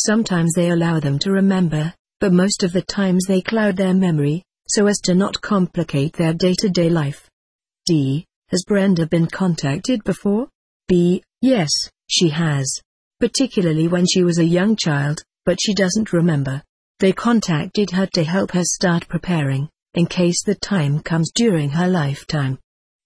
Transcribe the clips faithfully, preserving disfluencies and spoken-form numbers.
Sometimes they allow them to remember, but most of the times they cloud their memory, so as to not complicate their day-to-day life. D. Has Brenda been contacted before? B. Yes, she has. Particularly when she was a young child, but she doesn't remember. They contacted her to help her start preparing, in case the time comes during her lifetime.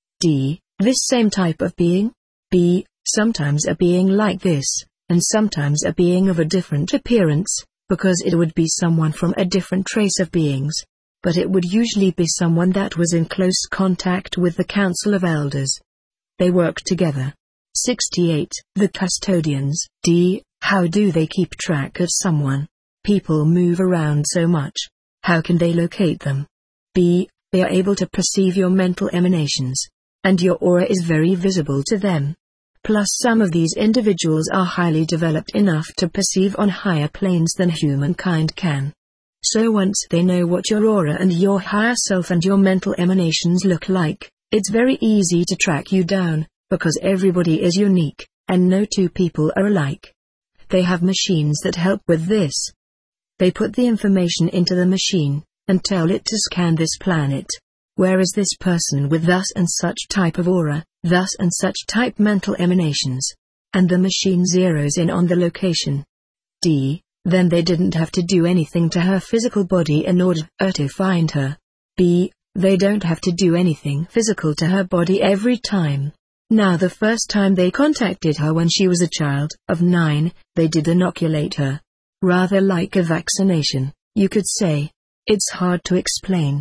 D. This same type of being? B. Sometimes a being like this, and sometimes a being of a different appearance, because it would be someone from a different race of beings. But it would usually be someone that was in close contact with the Council of Elders. They work together. sixty-eight. The custodians. D. How do they keep track of someone? People move around so much. How can they locate them? B. They are able to perceive your mental emanations, and your aura is very visible to them. Plus some of these individuals are highly developed enough to perceive on higher planes than humankind can. So once they know what your aura and your higher self and your mental emanations look like, it's very easy to track you down, because everybody is unique, and no two people are alike. They have machines that help with this. They put the information into the machine, and tell it to scan this planet. Where is this person with thus and such type of aura, thus and such type mental emanations? And the machine zeroes in on the location. D. Then they didn't have to do anything to her physical body in order to find her. B. They don't have to do anything physical to her body every time. Now the first time they contacted her when she was a child of nine, they did inoculate her. Rather like a vaccination, you could say. It's hard to explain.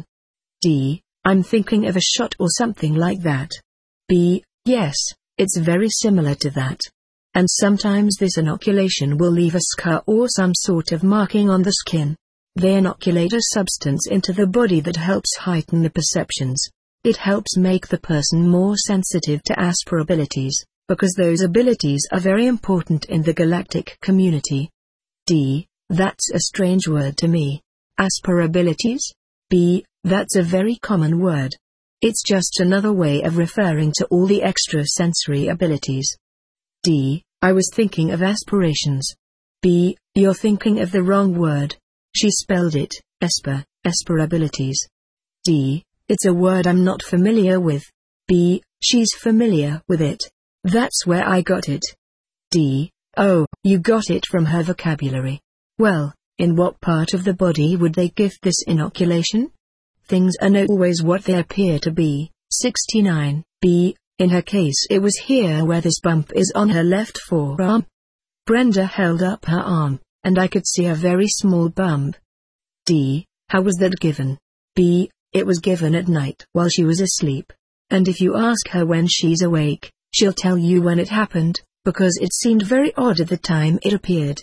D. I'm thinking of a shot or something like that. B. Yes, it's very similar to that. And sometimes this inoculation will leave a scar or some sort of marking on the skin. They inoculate a substance into the body that helps heighten the perceptions. It helps make the person more sensitive to Aspera abilities, because those abilities are very important in the galactic community. D. That's a strange word to me. Aspera abilities? B. That's a very common word. It's just another way of referring to all the extrasensory abilities. D. I was thinking of aspirations. B. You're thinking of the wrong word. She spelled it, Esper, Esper abilities. D. It's a word I'm not familiar with. B. She's familiar with it. That's where I got it. D. Oh, you got it from her vocabulary. Well, in what part of the body would they give this inoculation? Things are not always what they appear to be. sixty-nine. B. In her case it was here where this bump is on her left forearm. Brenda held up her arm, and I could see a very small bump. D. How was that given? B. It was given at night while she was asleep. And if you ask her when she's awake, she'll tell you when it happened, because it seemed very odd at the time it appeared.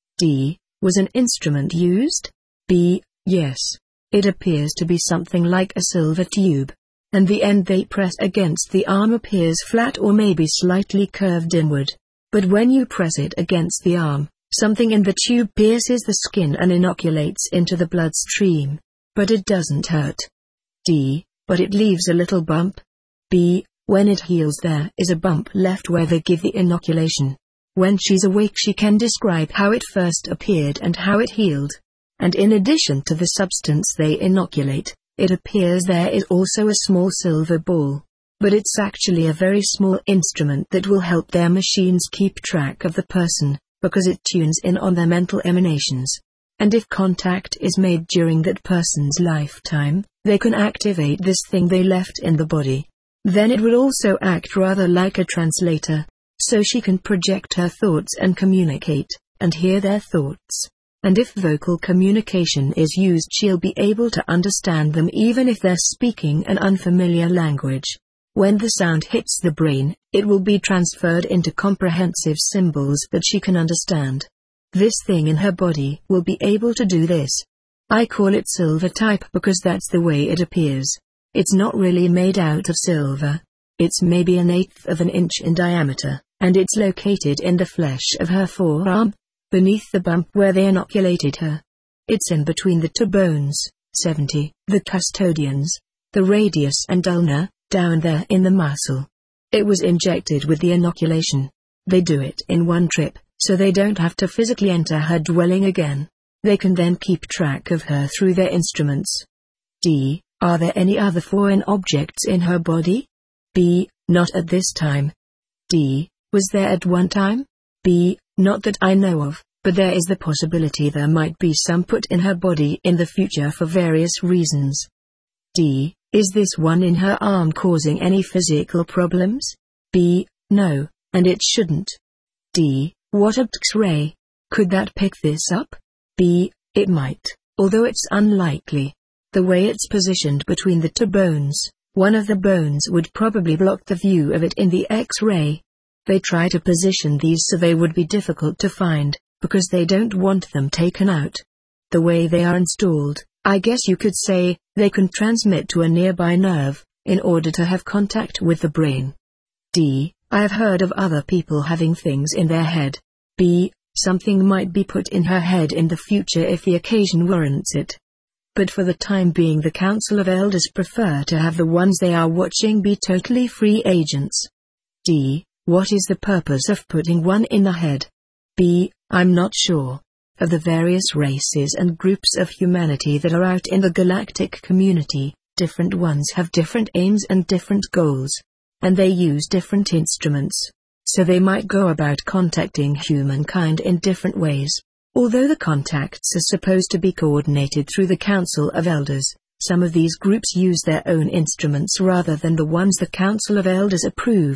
D. Was an instrument used? B. Yes. It appears to be something like a silver tube. And the end they press against the arm appears flat or maybe slightly curved inward. But when you press it against the arm, something in the tube pierces the skin and inoculates into the bloodstream. But it doesn't hurt. D. But it leaves a little bump. B. When it heals there is a bump left where they give the inoculation. When she's awake she can describe how it first appeared and how it healed. And in addition to the substance they inoculate, it appears there is also a small silver ball. But it's actually a very small instrument that will help their machines keep track of the person, because it tunes in on their mental emanations. And if contact is made during that person's lifetime, they can activate this thing they left in the body. Then it would also act rather like a translator, so she can project her thoughts and communicate, and hear their thoughts. And if vocal communication is used, she'll be able to understand them even if they're speaking an unfamiliar language. When the sound hits the brain, it will be transferred into comprehensive symbols that she can understand. This thing in her body will be able to do this. I call it silver type because that's the way it appears. It's not really made out of silver. It's maybe an eighth of an inch in diameter, and it's located in the flesh of her forearm, beneath the bump where they inoculated her. It's in between the two bones, seventy, the custodians, the radius and ulna, down there in the muscle. It was injected with the inoculation. They do it in one trip, so they don't have to physically enter her dwelling again. They can then keep track of her through their instruments. D. Are there any other foreign objects in her body? B. Not at this time. D. Was there at one time? B. Not that I know of, but there is the possibility there might be some put in her body in the future for various reasons. D. Is this one in her arm causing any physical problems? B. No, and it shouldn't. D. What about X-ray? Could that pick this up? B. It might, although it's unlikely. The way it's positioned between the two bones, one of the bones would probably block the view of it in the X-ray. They try to position these so they would be difficult to find, because they don't want them taken out. The way they are installed, I guess you could say, they can transmit to a nearby nerve, in order to have contact with the brain. D. I have heard of other people having things in their head. B. Something might be put in her head in the future if the occasion warrants it. But for the time being the Council of Elders prefer to have the ones they are watching be totally free agents. D. What is the purpose of putting one in the head? B. I'm not sure. Of the various races and groups of humanity that are out in the galactic community, different ones have different aims and different goals. And they use different instruments. So they might go about contacting humankind in different ways. Although the contacts are supposed to be coordinated through the Council of Elders, some of these groups use their own instruments rather than the ones the Council of Elders approve.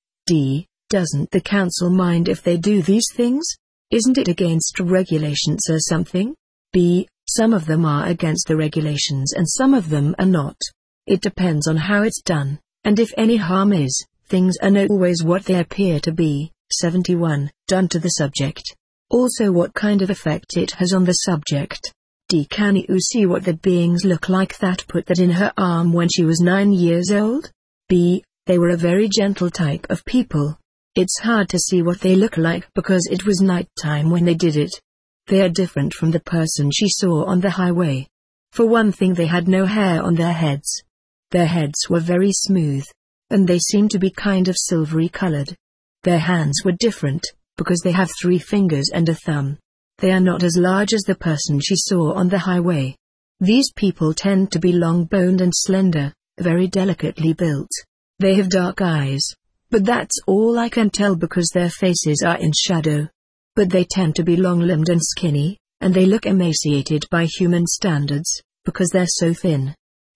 D. Doesn't the Council mind if they do these things? Isn't it against regulations or something? B. Some of them are against the regulations and some of them are not. It depends on how it's done, and if any harm is, things are not always what they appear to be. seventy-one. Done to the subject. Also what kind of effect it has on the subject. D. Can you see what the beings look like that put that in her arm when she was nine years old? B. They were a very gentle type of people. It's hard to see what they look like because it was night time when they did it. They are different from the person she saw on the highway. For one thing, they had no hair on their heads. Their heads were very smooth, and they seemed to be kind of silvery colored. Their hands were different, because they have three fingers and a thumb. They are not as large as the person she saw on the highway. These people tend to be long-boned and slender, very delicately built. They have dark eyes. But that's all I can tell because their faces are in shadow. But they tend to be long-limbed and skinny, and they look emaciated by human standards, because they're so thin.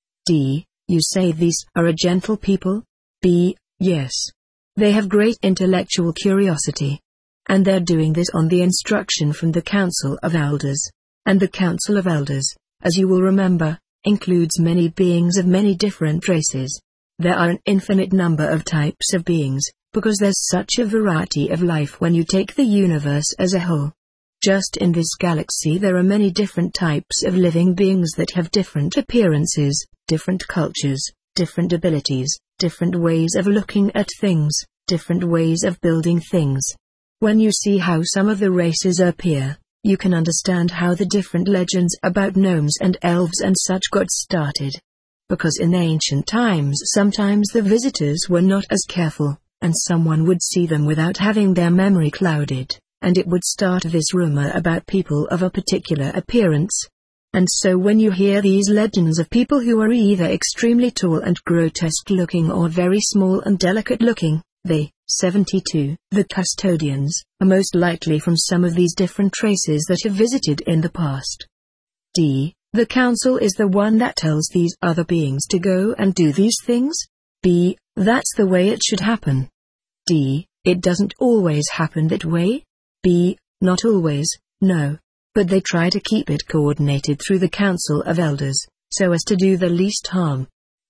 D. You say these are a gentle people? B. Yes. They have great intellectual curiosity. And they're doing this on the instruction from the Council of Elders. And the Council of Elders, as you will remember, includes many beings of many different races. There are an infinite number of types of beings, because there's such a variety of life when you take the universe as a whole. Just in this galaxy there are many different types of living beings that have different appearances, different cultures, different abilities, different ways of looking at things, different ways of building things. When you see how some of the races appear, you can understand how the different legends about gnomes and elves and such got started. Because in ancient times sometimes the visitors were not as careful, and someone would see them without having their memory clouded, and it would start this rumor about people of a particular appearance. And so when you hear these legends of people who are either extremely tall and grotesque looking or very small and delicate looking, they, seventy-two, the custodians, are most likely from some of these different races that have visited in the past. D. The Council is the one that tells these other beings to go and do these things? B. That's the way it should happen. D. It doesn't always happen that way? B. Not always, no. But they try to keep it coordinated through the Council of Elders, so as to do the least harm.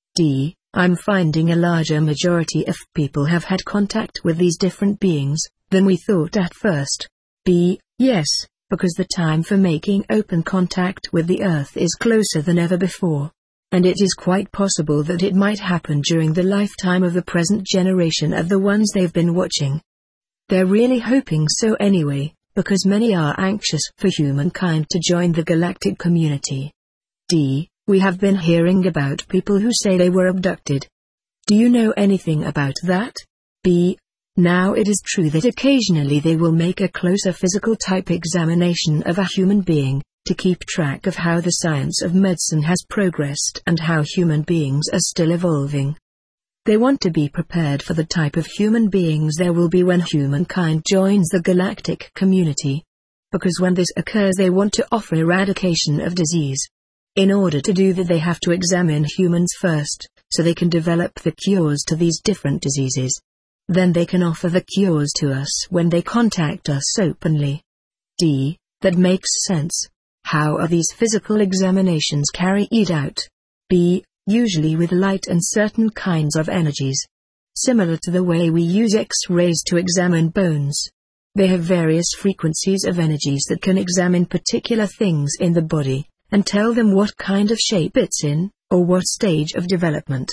D. I'm finding a larger majority of people have had contact with these different beings than we thought at first. B. Yes. Because the time for making open contact with the Earth is closer than ever before. And it is quite possible that it might happen during the lifetime of the present generation of the ones they've been watching. They're really hoping so anyway, because many are anxious for humankind to join the galactic community. D. We have been hearing about people who say they were abducted. Do you know anything about that? B. Now it is true that occasionally they will make a closer physical type examination of a human being, to keep track of how the science of medicine has progressed and how human beings are still evolving. They want to be prepared for the type of human beings there will be when humankind joins the galactic community. Because when this occurs they want to offer eradication of disease. In order to do that they have to examine humans first, so they can develop the cures to these different diseases. Then they can offer the cures to us when they contact us openly. D. That makes sense. How are these physical examinations carried out? B. Usually with light and certain kinds of energies. Similar to the way we use X-rays to examine bones. They have various frequencies of energies that can examine particular things in the body, and tell them what kind of shape it's in, or what stage of development.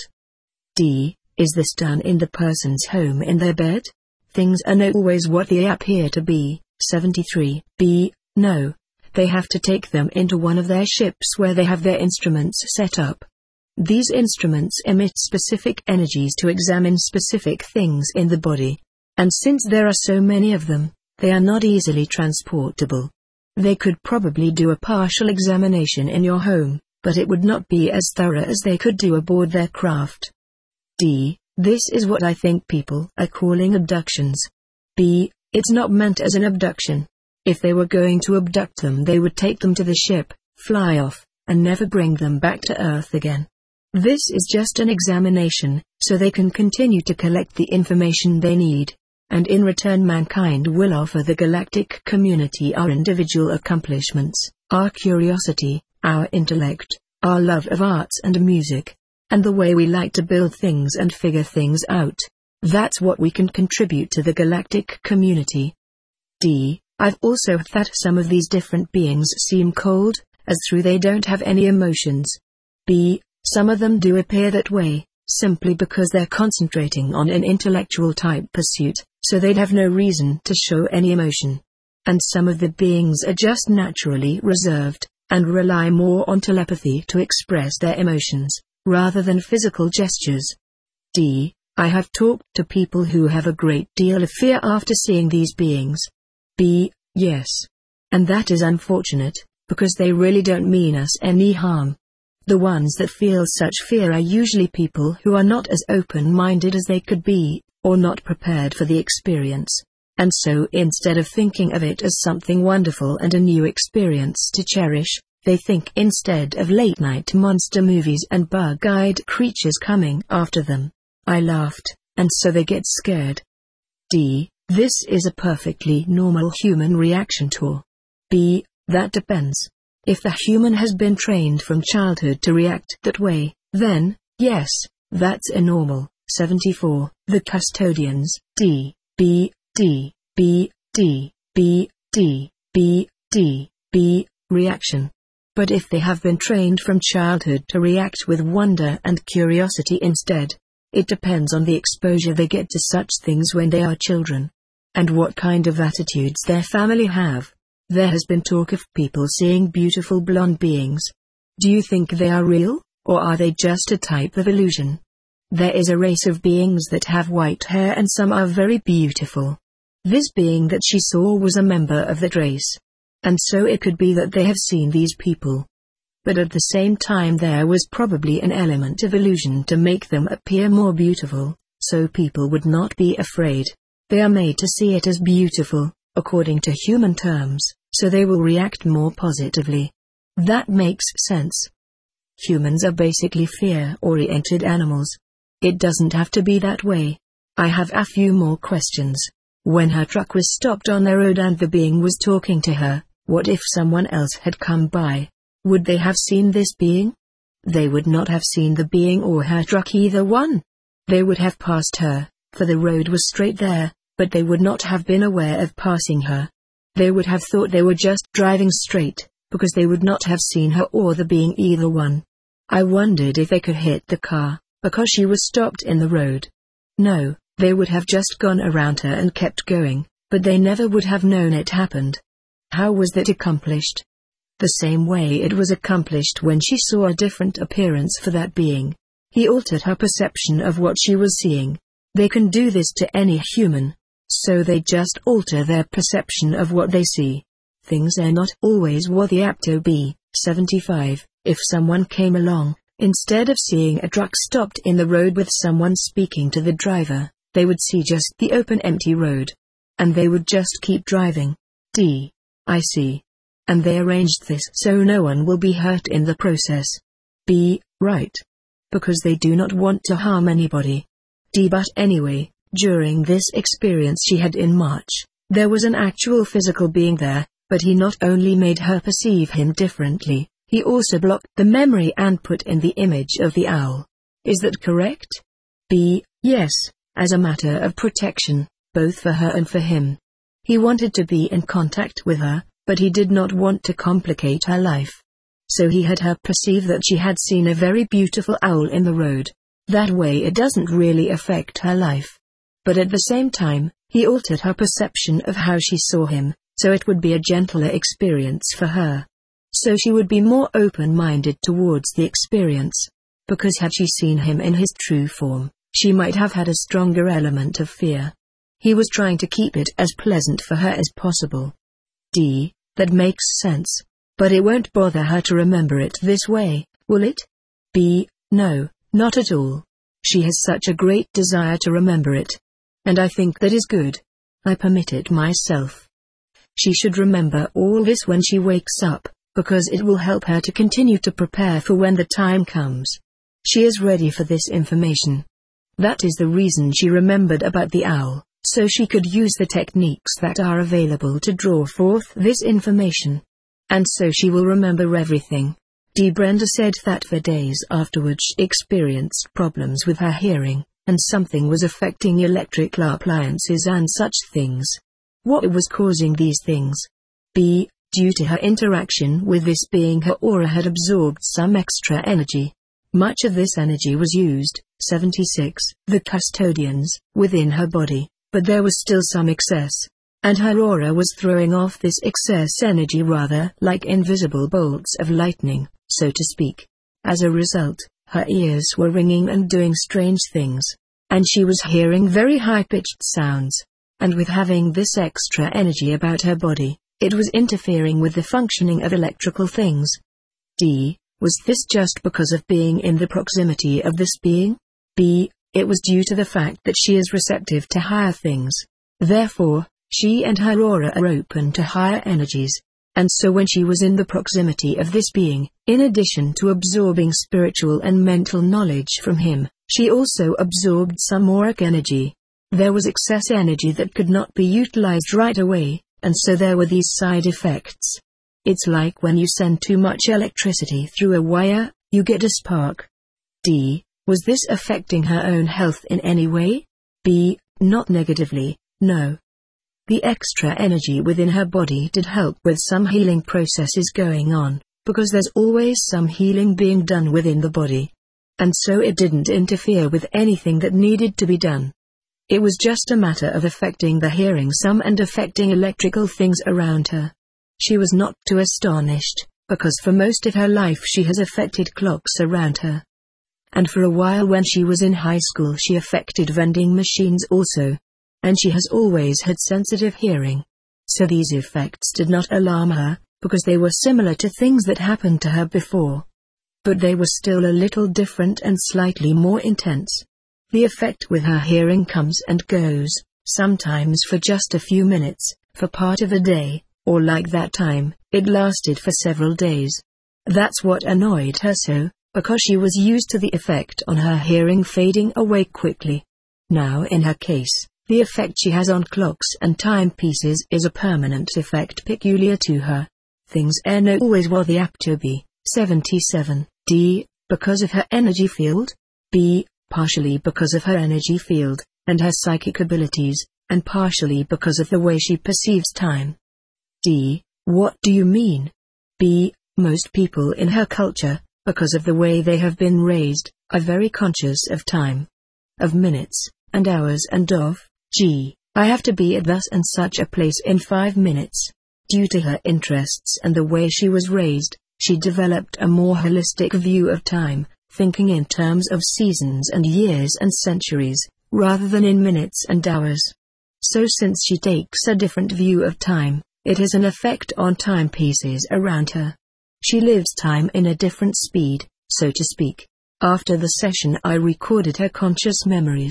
D. Is this done in the person's home in their bed? Things are not always what they appear to be. seventy-three. B. No. They have to take them into one of their ships where they have their instruments set up. These instruments emit specific energies to examine specific things in the body. And since there are so many of them, they are not easily transportable. They could probably do a partial examination in your home, but it would not be as thorough as they could do aboard their craft. D. This is what I think people are calling abductions. B. It's not meant as an abduction. If they were going to abduct them they would take them to the ship, fly off, and never bring them back to Earth again. This is just an examination, so they can continue to collect the information they need. And in return mankind will offer the galactic community our individual accomplishments, our curiosity, our intellect, our love of arts and music, and the way we like to build things and figure things out. That's what we can contribute to the galactic community. D. I've also thought some of these different beings seem cold, as though they don't have any emotions. B. Some of them do appear that way, simply because they're concentrating on an intellectual type pursuit, so they'd have no reason to show any emotion. And some of the beings are just naturally reserved, and rely more on telepathy to express their emotions, rather than physical gestures. D. I have talked to people who have a great deal of fear after seeing these beings. B. Yes. And that is unfortunate, because they really don't mean us any harm. The ones that feel such fear are usually people who are not as open-minded as they could be, or not prepared for the experience. And so instead of thinking of it as something wonderful and a new experience to cherish, they think instead of late-night monster movies and bug-eyed creatures coming after them. I laughed, and so they get scared. D. This is a perfectly normal human reaction to. B. That depends. If the human has been trained from childhood to react that way, then, yes, that's a normal. seventy-four. The custodians. D. B. D. B. D. B. D. B. D. B. Reaction. But if they have been trained from childhood to react with wonder and curiosity instead, it depends on the exposure they get to such things when they are children. And what kind of attitudes their family have. There has been talk of people seeing beautiful blonde beings. Do you think they are real, or are they just a type of illusion? There is a race of beings that have white hair and some are very beautiful. This being that she saw was a member of that race. And so it could be that they have seen these people. But at the same time there was probably an element of illusion to make them appear more beautiful, so people would not be afraid. They are made to see it as beautiful, according to human terms, so they will react more positively. That makes sense. Humans are basically fear-oriented animals. It doesn't have to be that way. I have a few more questions. When her truck was stopped on the road and the being was talking to her, what if someone else had come by? Would they have seen this being? They would not have seen the being or her truck either one. They would have passed her, for the road was straight there, but they would not have been aware of passing her. They would have thought they were just driving straight, because they would not have seen her or the being either one. I wondered if they could hit the car, because she was stopped in the road. No, they would have just gone around her and kept going, but they never would have known it happened. How was that accomplished? The same way it was accomplished when she saw a different appearance for that being. He altered her perception of what she was seeing. They can do this to any human. So they just alter their perception of what they see. Things are not always what they apt to be. seventy-five. If someone came along, instead of seeing a truck stopped in the road with someone speaking to the driver, they would see just the open empty road. And they would just keep driving. D. I see. And they arranged this so no one will be hurt in the process. B. Right. Because they do not want to harm anybody. D. But anyway, during this experience she had in March, there was an actual physical being there, but he not only made her perceive him differently, he also blocked the memory and put in the image of the owl. Is that correct? B. Yes, as a matter of protection, both for her and for him. He wanted to be in contact with her, but he did not want to complicate her life. So he had her perceive that she had seen a very beautiful owl in the road. That way it doesn't really affect her life. But at the same time, he altered her perception of how she saw him, so it would be a gentler experience for her. So she would be more open-minded towards the experience. Because had she seen him in his true form, she might have had a stronger element of fear. He was trying to keep it as pleasant for her as possible. D. That makes sense. But it won't bother her to remember it this way, will it? B. No, not at all. She has such a great desire to remember it. And I think that is good. I permit it myself. She should remember all this when she wakes up, because it will help her to continue to prepare for when the time comes. She is ready for this information. That is the reason she remembered about the owl, so she could use the techniques that are available to draw forth this information. And so she will remember everything. D. Brenda said that for days afterwards she experienced problems with her hearing, and something was affecting electrical appliances and such things. What was causing these things? B. Due to her interaction with this being, her aura had absorbed some extra energy. Much of this energy was used, seventy-six, the custodians, within her body, but there was still some excess. And her aura was throwing off this excess energy rather like invisible bolts of lightning, so to speak. As a result, her ears were ringing and doing strange things. And she was hearing very high-pitched sounds. And with having this extra energy about her body, it was interfering with the functioning of electrical things. D. Was this just because of being in the proximity of this being? B. It was due to the fact that she is receptive to higher things. Therefore, she and her aura are open to higher energies. And so when she was in the proximity of this being, in addition to absorbing spiritual and mental knowledge from him, she also absorbed some auric energy. There was excess energy that could not be utilized right away, and so there were these side effects. It's like when you send too much electricity through a wire, you get a spark. D. Was this affecting her own health in any way? B. Not negatively, no. The extra energy within her body did help with some healing processes going on, because there's always some healing being done within the body. And so it didn't interfere with anything that needed to be done. It was just a matter of affecting the hearing some and affecting electrical things around her. She was not too astonished, because for most of her life she has affected clocks around her. And for a while when she was in high school she affected vending machines also. And she has always had sensitive hearing. So these effects did not alarm her, because they were similar to things that happened to her before. But they were still a little different and slightly more intense. The effect with her hearing comes and goes, sometimes for just a few minutes, for part of a day, or like that time, it lasted for several days. That's what annoyed her so, because she was used to the effect on her hearing fading away quickly. Now in her case, the effect she has on clocks and timepieces is a permanent effect peculiar to her. Things are not always what they apt to be. seventy-seven. D. Because of her energy field? B. Partially because of her energy field, and her psychic abilities, and partially because of the way she perceives time. D. What do you mean? B. Most people in her culture, because of the way they have been raised, are very conscious of time. Of minutes, and hours and of, G. I have to be at thus and such a place in five minutes. Due to her interests and the way she was raised, she developed a more holistic view of time, thinking in terms of seasons and years and centuries, rather than in minutes and hours. So since she takes a different view of time, it has an effect on timepieces around her. She lives time in a different speed, so to speak. After the session I recorded her conscious memories.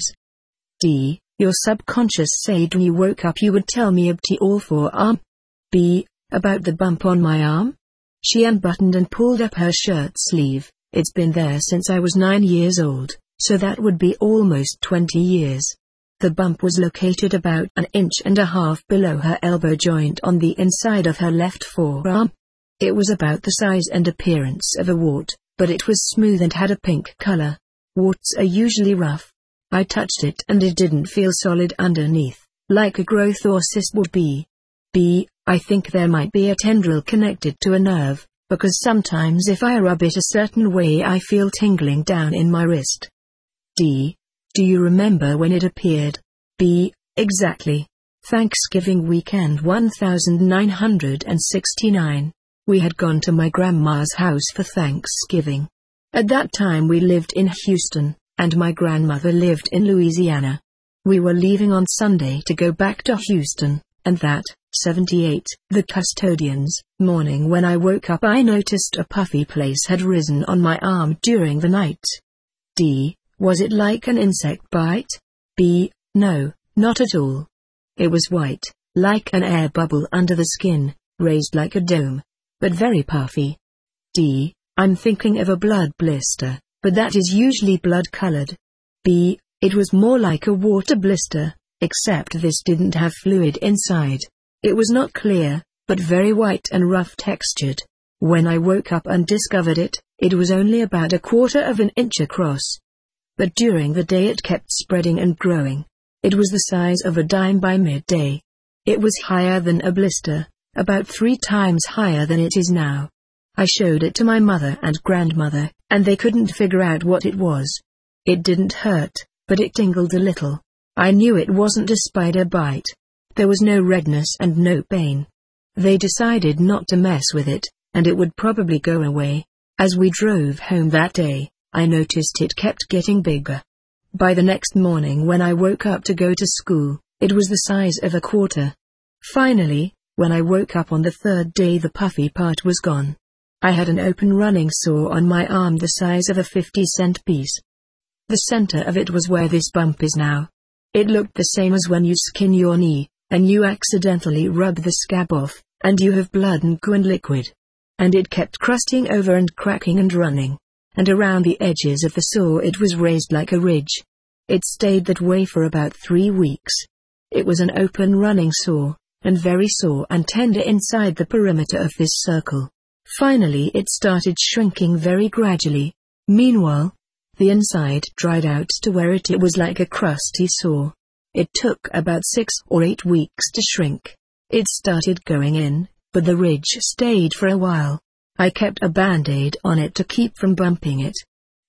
D. Your subconscious said when you woke up you would tell me about all forearm. B. About the bump on my arm? She unbuttoned and pulled up her shirt sleeve. It's been there since I was nine years old, so that would be almost twenty years. The bump was located about an inch and a half below her elbow joint on the inside of her left forearm. It was about the size and appearance of a wart, but it was smooth and had a pink color. Warts are usually rough. I touched it and it didn't feel solid underneath, like a growth or cyst would be. B. I think there might be a tendril connected to a nerve, because sometimes if I rub it a certain way I feel tingling down in my wrist. D. Do you remember when it appeared? B. Exactly. Thanksgiving weekend nineteen sixty-nine. We had gone to my grandma's house for Thanksgiving. At that time we lived in Houston, and my grandmother lived in Louisiana. We were leaving on Sunday to go back to Houston, and that, seventy-eight, the custodian's morning when I woke up I noticed a puffy place had risen on my arm during the night. D. Was it like an insect bite? B. No, not at all. It was white, like an air bubble under the skin, raised like a dome, but very puffy. D. I'm thinking of a blood blister, but that is usually blood-colored. B. It was more like a water blister, except this didn't have fluid inside. It was not clear, but very white and rough textured. When I woke up and discovered it, it was only about a quarter of an inch across. But during the day it kept spreading and growing. It was the size of a dime by midday. It was higher than a blister, about three times higher than it is now. I showed it to my mother and grandmother, and they couldn't figure out what it was. It didn't hurt, but it tingled a little. I knew it wasn't a spider bite. There was no redness and no pain. They decided not to mess with it, and it would probably go away. As we drove home that day, I noticed it kept getting bigger. By the next morning when I woke up to go to school, it was the size of a quarter. Finally, when I woke up on the third day the puffy part was gone. I had an open running sore on my arm the size of a fifty cent piece. The center of it was where this bump is now. It looked the same as when you skin your knee, and you accidentally rub the scab off, and you have blood and goo and liquid. And it kept crusting over and cracking and running. And around the edges of the sore it was raised like a ridge. It stayed that way for about three weeks. It was an open running sore, and very sore and tender inside the perimeter of this circle. Finally it started shrinking very gradually. Meanwhile, the inside dried out to where it, it was like a crusty sore. It took about six or eight weeks to shrink. It started going in, but the ridge stayed for a while. I kept a band-aid on it to keep from bumping it.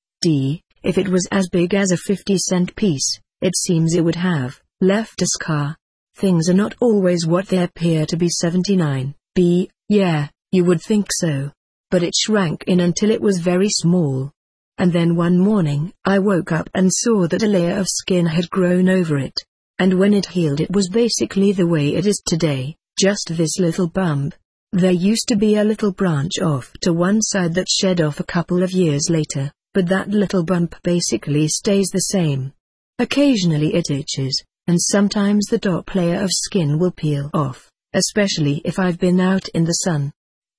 D. If it was as big as a fifty cent piece, it seems it would have left a scar. Things are not always what they appear to be. seventy-nine. B. Yeah, you would think so. But it shrank in until it was very small. And then one morning, I woke up and saw that a layer of skin had grown over it. And when it healed it was basically the way it is today, just this little bump. There used to be a little branch off to one side that shed off a couple of years later, but that little bump basically stays the same. Occasionally it itches, and sometimes the top layer of skin will peel off, especially if I've been out in the sun.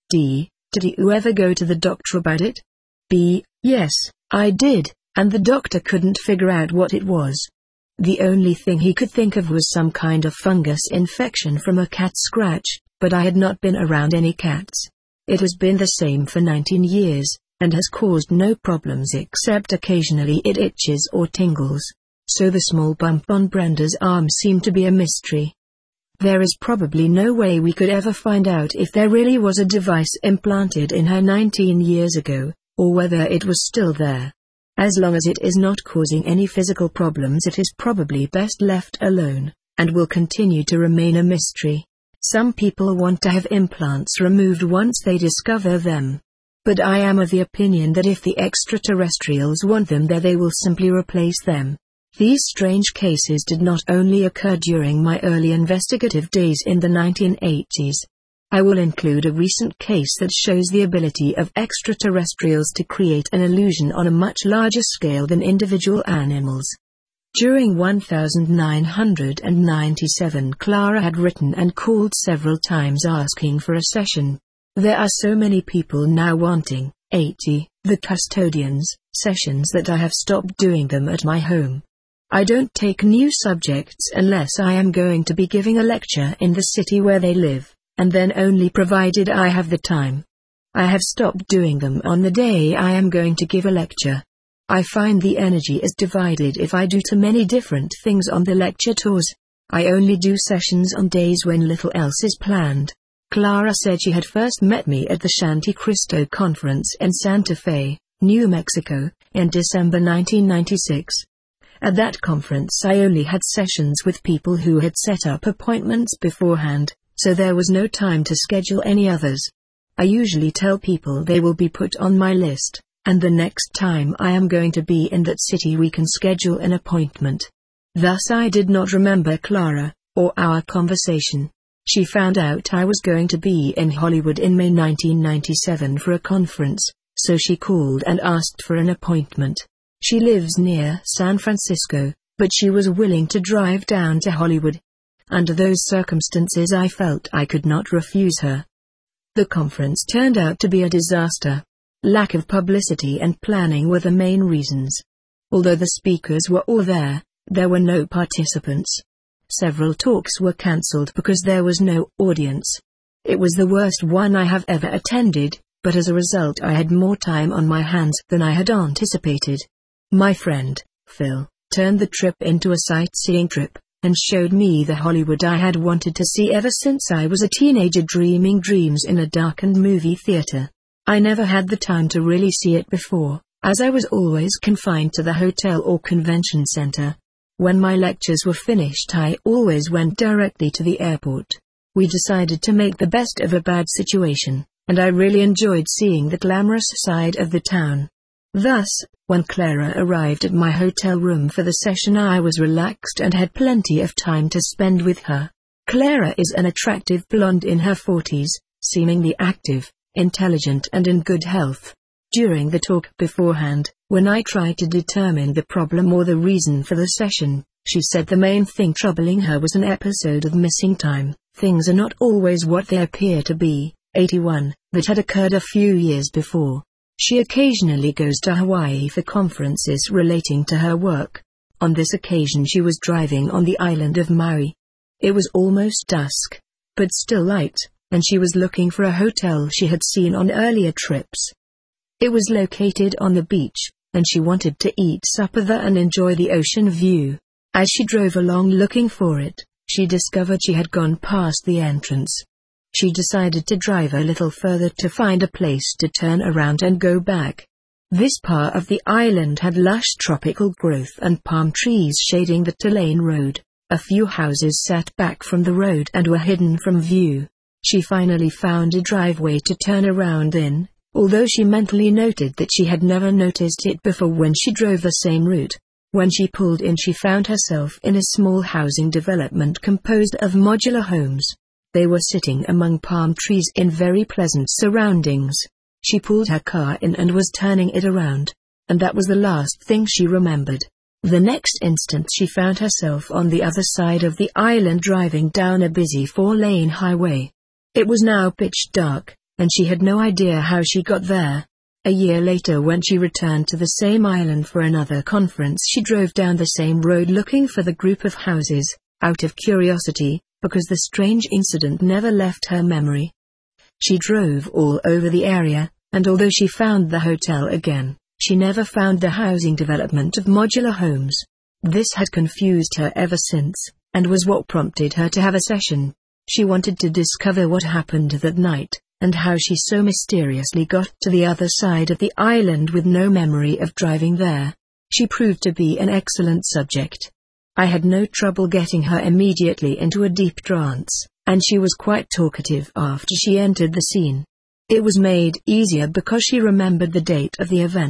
D. Did you ever go to the doctor about it? B. Yes, I did, and the doctor couldn't figure out what it was. The only thing he could think of was some kind of fungus infection from a cat scratch, but I had not been around any cats. It has been the same for nineteen years, and has caused no problems except occasionally it itches or tingles. So the small bump on Brenda's arm seemed to be a mystery. There is probably no way we could ever find out if there really was a device implanted in her nineteen years ago, or whether it was still there. As long as it is not causing any physical problems it is probably best left alone, and will continue to remain a mystery. Some people want to have implants removed once they discover them. But I am of the opinion that if the extraterrestrials want them there they will simply replace them. These strange cases did not only occur during my early investigative days in the nineteen eighties. I will include a recent case that shows the ability of extraterrestrials to create an illusion on a much larger scale than individual animals. During nineteen ninety-seven, Clara had written and called several times asking for a session. There are so many people now wanting, eighty, the custodians, sessions that I have stopped doing them at my home. I don't take new subjects unless I am going to be giving a lecture in the city where they live, and then only provided I have the time. I have stopped doing them on the day I am going to give a lecture. I find the energy is divided if I do too many different things on the lecture tours. I only do sessions on days when little else is planned. Clara said she had first met me at the Shanti Cristo conference in Santa Fe, New Mexico, in December nineteen ninety-six. At that conference I only had sessions with people who had set up appointments beforehand, so there was no time to schedule any others. I usually tell people they will be put on my list, and the next time I am going to be in that city we can schedule an appointment. Thus I did not remember Clara, or our conversation. She found out I was going to be in Hollywood in May nineteen ninety-seven for a conference, so she called and asked for an appointment. She lives near San Francisco, but she was willing to drive down to Hollywood. Under those circumstances I felt I could not refuse her. The conference turned out to be a disaster. Lack of publicity and planning were the main reasons. Although the speakers were all there, there were no participants. Several talks were cancelled because there was no audience. It was the worst one I have ever attended, but as a result I had more time on my hands than I had anticipated. My friend, Phil, turned the trip into a sightseeing trip, and showed me the Hollywood I had wanted to see ever since I was a teenager dreaming dreams in a darkened movie theater. I never had the time to really see it before, as I was always confined to the hotel or convention center. When my lectures were finished I always went directly to the airport. We decided to make the best of a bad situation, and I really enjoyed seeing the glamorous side of the town. Thus, when Clara arrived at my hotel room for the session I was relaxed and had plenty of time to spend with her. Clara is an attractive blonde in her forties, seemingly active, intelligent and in good health. During the talk beforehand, when I tried to determine the problem or the reason for the session, she said the main thing troubling her was an episode of missing time, things are not always what they appear to be, eighty-one, that had occurred a few years before. She occasionally goes to Hawaii for conferences relating to her work. On this occasion she was driving on the island of Maui. It was almost dusk, but still light, and she was looking for a hotel she had seen on earlier trips. It was located on the beach, and she wanted to eat supper there and enjoy the ocean view. As she drove along looking for it, she discovered she had gone past the entrance. She decided to drive a little further to find a place to turn around and go back. This part of the island had lush tropical growth and palm trees shading the Tulane Road. A few houses sat back from the road and were hidden from view. She finally found a driveway to turn around in, although she mentally noted that she had never noticed it before when she drove the same route. When she pulled in she found herself in a small housing development composed of modular homes. They were sitting among palm trees in very pleasant surroundings. She pulled her car in and was turning it around, and that was the last thing she remembered. The next instant she found herself on the other side of the island driving down a busy four-lane highway. It was now pitch dark, and she had no idea how she got there. A year later when she returned to the same island for another conference she drove down the same road looking for the group of houses, out of curiosity, because the strange incident never left her memory. She drove all over the area, and although she found the hotel again, she never found the housing development of modular homes. This had confused her ever since, and was what prompted her to have a session. She wanted to discover what happened that night, and how she so mysteriously got to the other side of the island with no memory of driving there. She proved to be an excellent subject. I had no trouble getting her immediately into a deep trance, and she was quite talkative after she entered the scene. It was made easier because she remembered the date of the event.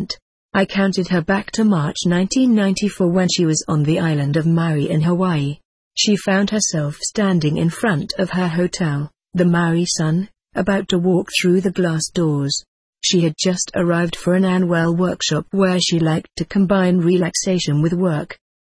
I counted her back to March nineteen ninety-four when she was on the island of Maui in Hawaii. She found herself standing in front of her hotel, the Maui Sun, about to walk through the glass doors. She had just arrived for an annual workshop where she liked to combine relaxation with work,